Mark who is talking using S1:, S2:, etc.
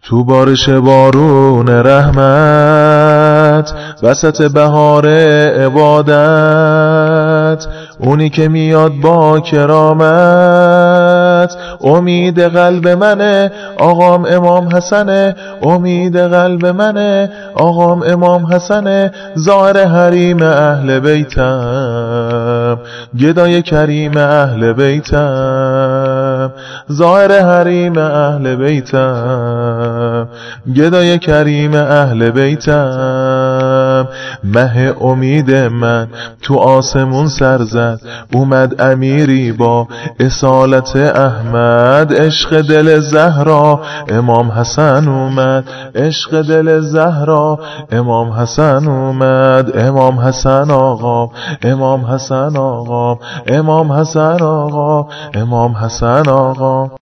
S1: تو بارش بارون رحمت، وسط بهار عبادت، اونی که میاد با کرامت. امید قلب منه آقام امام حسنه، امید قلب منه آقام امام حسنه. ظاهر حریم اهل بیتم، گدای کریم اهل بیتم. ظاهر حریم اهل بیتم، گدای کریم اهل بیتم. مه امید من تو آسمون سر زد، اومد امیری با اصالت احمد. عشق دل زهرا امام حسن اومد، عشق دل زهرا امام حسن اومد. امام حسن آقا، امام حسن آقا، امام حسن آقا، امام حسن آقا.